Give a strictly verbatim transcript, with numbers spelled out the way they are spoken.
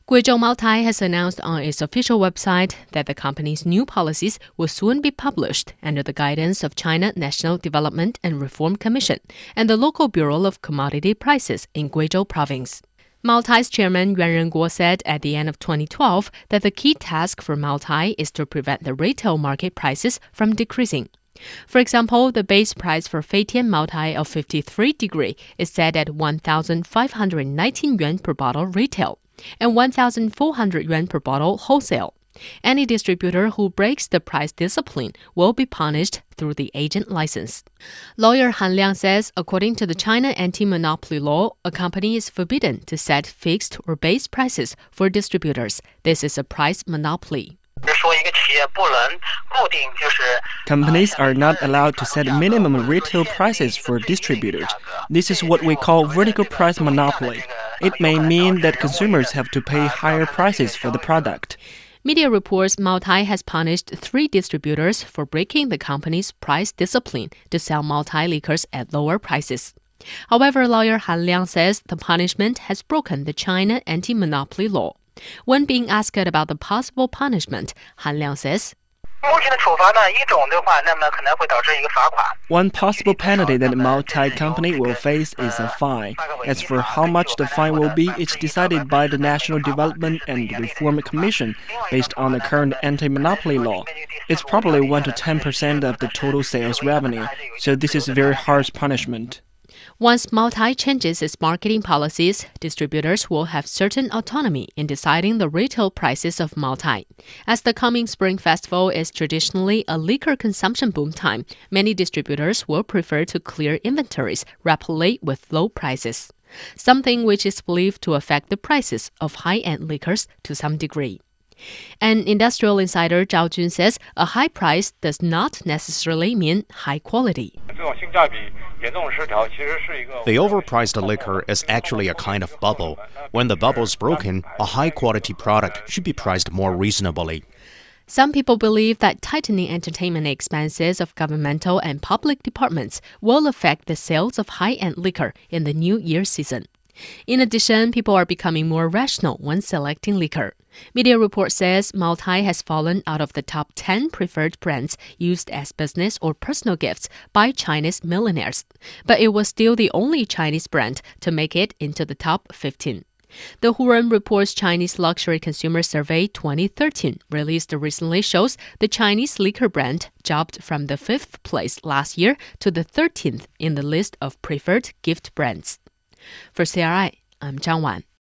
Guizhou Maotai has announced on its official website that the company's new policies will soon be published under the guidance of China National Development and Reform Commission and the local Bureau of Commodity Prices in Guizhou Province. Maotai's chairman Yuan Renguo said at the end of twenty twelve that the key task for Maotai is to prevent the retail market prices from decreasing. For example, the base price for Feitian Maotai of fifty-three degree is set at one thousand five hundred nineteen yuan per bottle retail and one thousand four hundred yuan per bottle wholesale. Any distributor who breaks the price discipline will be punished through the agent license. Lawyer Han Liang says, according to the China anti-monopoly law, a company is forbidden to set fixed or base prices for distributors. This is a price monopoly. Companies are not allowed to set minimum retail prices for distributors. This is what we call vertical price monopoly. It may mean that consumers have to pay higher prices for the product. Media reports Maotai has punished three distributors for breaking the company's price discipline to sell Maotai liquors at lower prices. However, lawyer Han Liang says the punishment has broken the China anti-monopoly law. When being asked about the possible punishment, Han Liang says, One possible penalty that Maotai company will face is a fine. As for how much the fine will be, it's decided by the National Development and Reform Commission based on the current anti-monopoly law. It's probably one to ten percent of the total sales revenue, so this is a very harsh punishment. Once Maotai changes its marketing policies, distributors will have certain autonomy in deciding the retail prices of Maotai. As the coming Spring Festival is traditionally a liquor consumption boom time, many distributors will prefer to clear inventories rapidly with low prices, something which is believed to affect the prices of high-end liquors to some degree. An industrial insider Zhao Jun says a high price does not necessarily mean high quality. The overpriced liquor is actually a kind of bubble. When the bubble is broken, a high-quality product should be priced more reasonably. Some people believe that tightening entertainment expenses of governmental and public departments will affect the sales of high-end liquor in the New Year season. In addition, people are becoming more rational when selecting liquor. Media report says Maotai has fallen out of the top ten preferred brands used as business or personal gifts by Chinese millionaires, but it was still the only Chinese brand to make it into the top fifteen. The Hurun Report's Chinese Luxury Consumer Survey twenty thirteen, released recently, shows the Chinese liquor brand jumped from the fifth place last year to the thirteenth in the list of preferred gift brands. For C R I, I'm Zhang Wan.